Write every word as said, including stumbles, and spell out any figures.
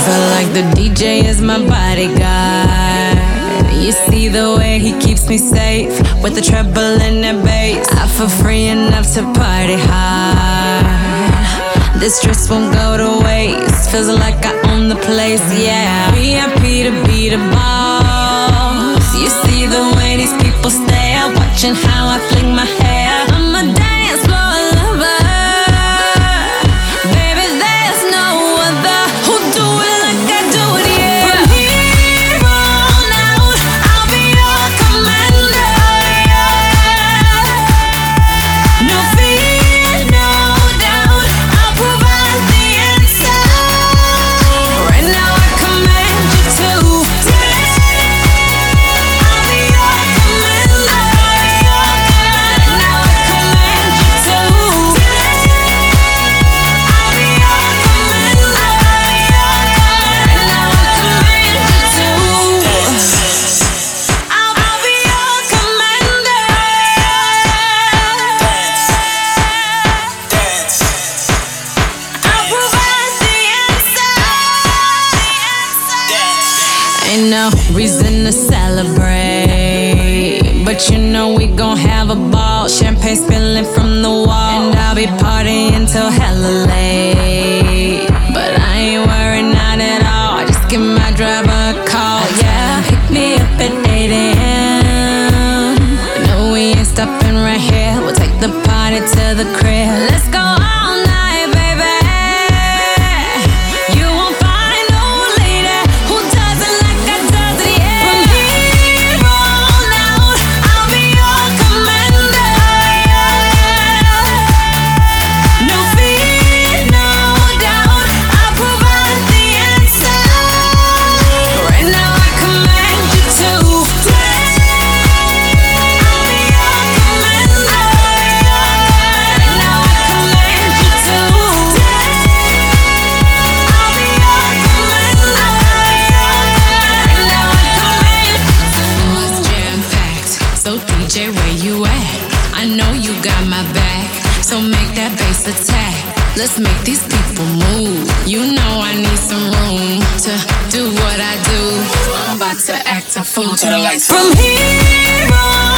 feel like the D J is my bodyguard. You see the way he keeps me safe with the treble and the bass. I feel free enough to party hard. This dress won't go to waste. Feels like I own the place, yeah. V I P to be the boss. You see the way these people stare, watching how I fling my hair. I'm a dance floor lover. Baby, there's no other who do it like I do it, yeah. From here on out, I'll be your commander, yeah. No fear, no doubt, I'll provide the answer. Right now I command you to dance. I'll be your commander, your commander. Now I command you to dance. I'll be your commander, your commander. Now I command you to dance. I'll, I'll be your commander. I'll provide the answer. Ain't no reason to celebrate, but you know we gon' have a ball. Champagne spilling from the wall, and I'll be partying till hella late. But I ain't worried, not at all. Just give my driver a call, yeah. Pick me up at eight a.m. No, we ain't stopping right here. We'll take the party to the crib. Let's go all night, baby. You won't find no lady who does it like I does it, yeah. From here on out, I'll be your commander, yeah. No fear, no doubt, I'll provide the answer. Right now I command you to dance. I'll be your commander, your commander. Right now I command you to dance. I'll be your commander, your commander. Right now I command you to. It's jam-packed, so D J, where you at? I know you got my back, so make that bass attack. Let's make these people move. You know I need some room to do what I do. I'm about to act a fool to the lights. From here on